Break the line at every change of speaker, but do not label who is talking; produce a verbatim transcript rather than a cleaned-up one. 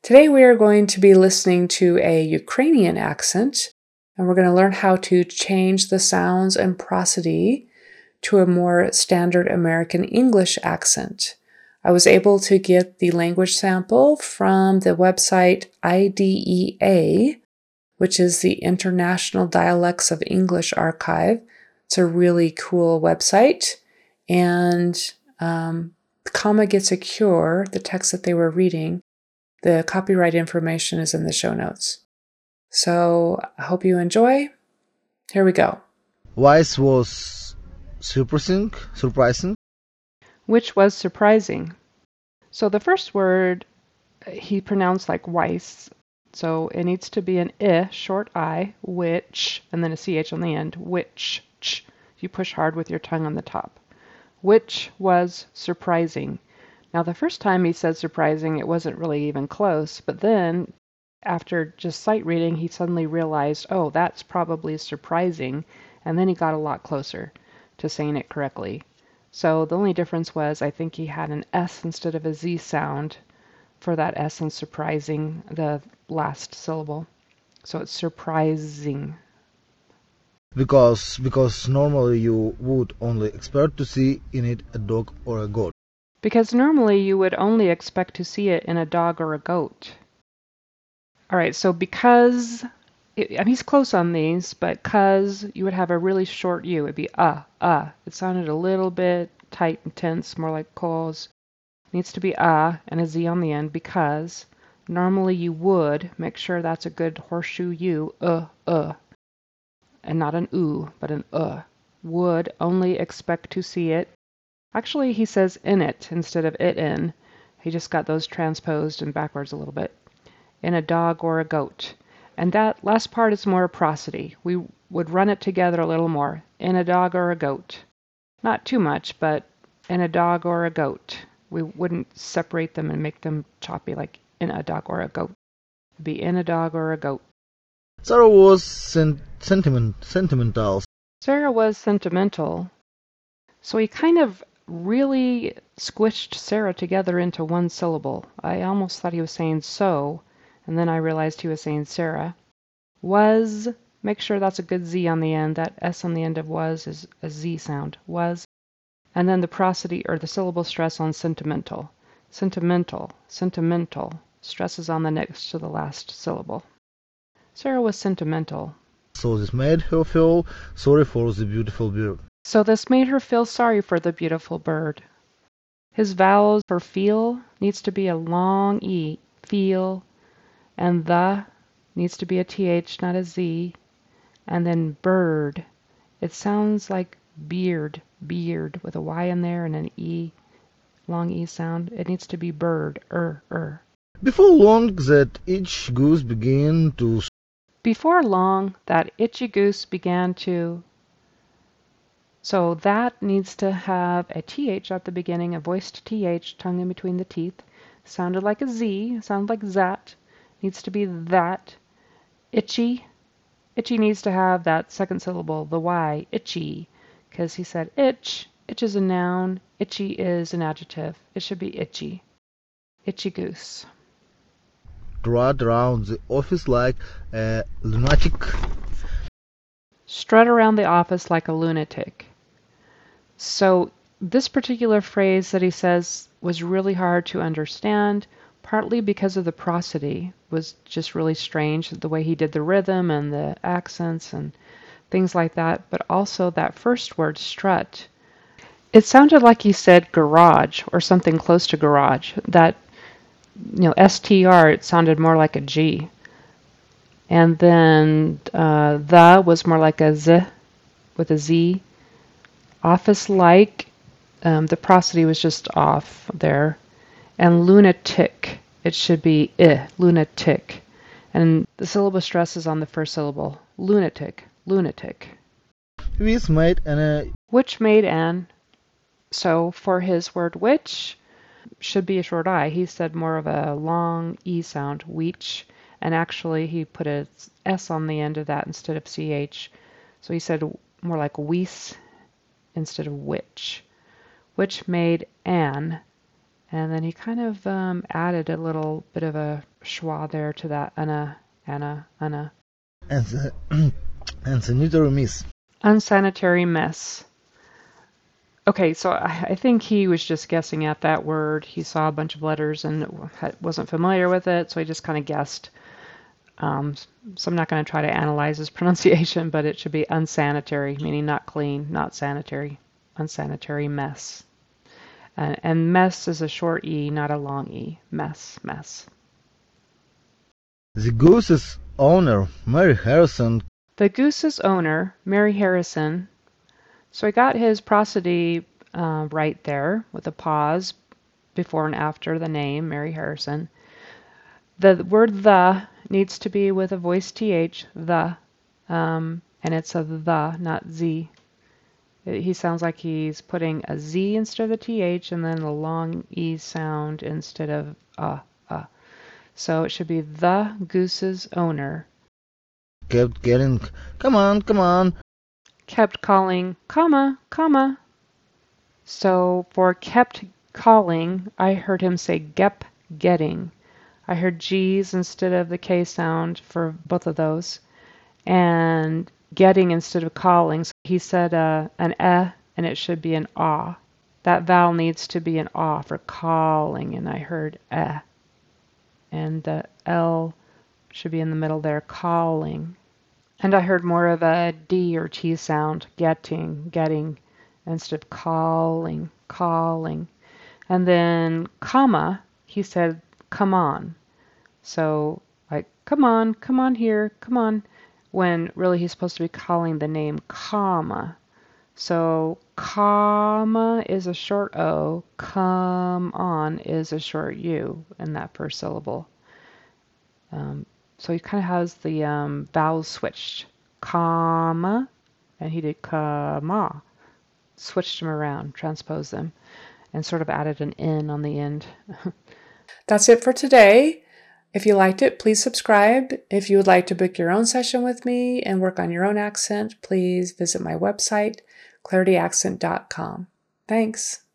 Today we are going to be listening to a Ukrainian accent, and we're going to learn how to change the sounds and prosody to a more standard American English accent. I was able to get the language sample from the website I D E A, which is the International Dialects of English Archive. It's a really cool website, and um, Comma Gets a Cure, the text that they were reading, the copyright information is in the show notes. So I hope you enjoy. Here we go.
Weiss was surprising, surprising.
Which was surprising. So the first word he pronounced like Weiss. So it needs to be an I, short I, which, and then a C H on the end, which. Ch. You push hard with your tongue on the top. Which was surprising. Now the first time he said surprising, it wasn't really even close, but then after just sight reading, he suddenly realized, oh, that's probably surprising, and then he got a lot closer to saying it correctly. So the only difference was I think he had an S instead of a Z sound for that S in surprising, the last syllable. So it's surprising.
Because because normally you would only expect to see in it a dog or a goat.
Because normally you would only expect to see it in a dog or a goat. All right, so because, it, I mean, he's close on these, but cause you would have a really short U. It'd be uh, uh. It sounded a little bit tight and tense, more like cause. Needs to be uh and a Z on the end because normally you would make sure that's a good horseshoe U, uh, uh. And not an oo, but an uh. Would only expect to see it. Actually, he says in it instead of it in. He just got those transposed and backwards a little bit. In a dog or a goat. And that last part is more prosody. We would run it together a little more. In a dog or a goat. Not too much, but in a dog or a goat. We wouldn't separate them and make them choppy like in a dog or a goat. It'd be in a dog or a goat.
Sarah was sen- sentiment sentimental.
Sarah was sentimental. So he kind of really squished Sarah together into one syllable. I almost thought he was saying so, and then I realized he was saying Sarah. Was, make sure that's a good Z on the end. That S on the end of was is a Z sound. Was. And then the prosody or the syllable stress on sentimental. Sentimental, sentimental. Stress is on the next to the last syllable. Sarah was sentimental.
So this made her feel sorry for the beautiful bird.
So this made her feel sorry for the beautiful bird. His vowels for feel needs to be a long E, feel, and the needs to be a T H, not a Z, and then bird. It sounds like beard, beard, with a Y in there and an E, long E sound. It needs to be bird, er, er.
Before long, that each goose began to...
Before long, that itchy goose began to... So that needs to have a T H at the beginning, a voiced T H, tongue in between the teeth. Sounded like a Z, sounded like that. Needs to be that. Itchy. Itchy needs to have that second syllable, the Y, itchy, because he said itch. Itch is a noun. Itchy is an adjective. It should be itchy. Itchy goose.
Trot around the office like a lunatic.
Strut around the office like a lunatic. So this particular phrase that he says was really hard to understand, partly because of the prosody. It was just really strange, the way he did the rhythm and the accents and things like that, but also that first word, strut. It sounded like he said garage or something close to garage. That, you know, S T R, it sounded more like a G. And then uh, the was more like a Z with a Z. Office-like, um, the prosody was just off there. And lunatic, it should be I, lunatic. And the syllable stress is on the first syllable. Lunatic, lunatic.
Which made an... Uh,
which made an. So for his word which, should be a short I. He said more of a long E sound, which. And actually he put a S on the end of that instead of C H. So he said more like wees instead of which. Which made an. And then he kind of um, added a little bit of a schwa there to that Anna, Anna, Anna.
And the, and the neuter miss.
Unsanitary mess. Okay, so I, I think he was just guessing at that word. He saw a bunch of letters and wasn't familiar with it, so he just kind of guessed. Um, so I'm not going to try to analyze his pronunciation, but it should be unsanitary, meaning not clean, not sanitary. Unsanitary mess. And, and mess is a short E, not a long E. Mess, mess.
The goose's owner, Mary Harrison.
The goose's owner, Mary Harrison. So I got his prosody uh, right there with a pause before and after the name, Mary Harrison. The word the needs to be with a voiced th, the, um, and it's a the, not z. He sounds like he's putting a z instead of the th and then a long e sound instead of uh, uh. So it should be the goose's owner.
Kept getting, come on, come on.
Kept calling, comma, comma. So for kept calling, I heard him say gep getting. I heard G's instead of the K sound for both of those. And getting instead of calling. So he said uh, an eh, and it should be an ah. That vowel needs to be an ah for calling, and I heard eh. And the L should be in the middle there, calling. And I heard more of a D or T sound, getting, getting, instead of calling, calling. And then comma, he said, come on. So like, come on, come on here, come on. When really he's supposed to be calling the name comma. So comma is a short O, come on is a short U in that first syllable. Um, so he kind of has the um, vowels switched. Comma, and he did comma. Switched them around, transposed them, and sort of added an N on the end.
That's it for today. If you liked it, please subscribe. If you would like to book your own session with me and work on your own accent, please visit my website, clarity accent dot com. Thanks.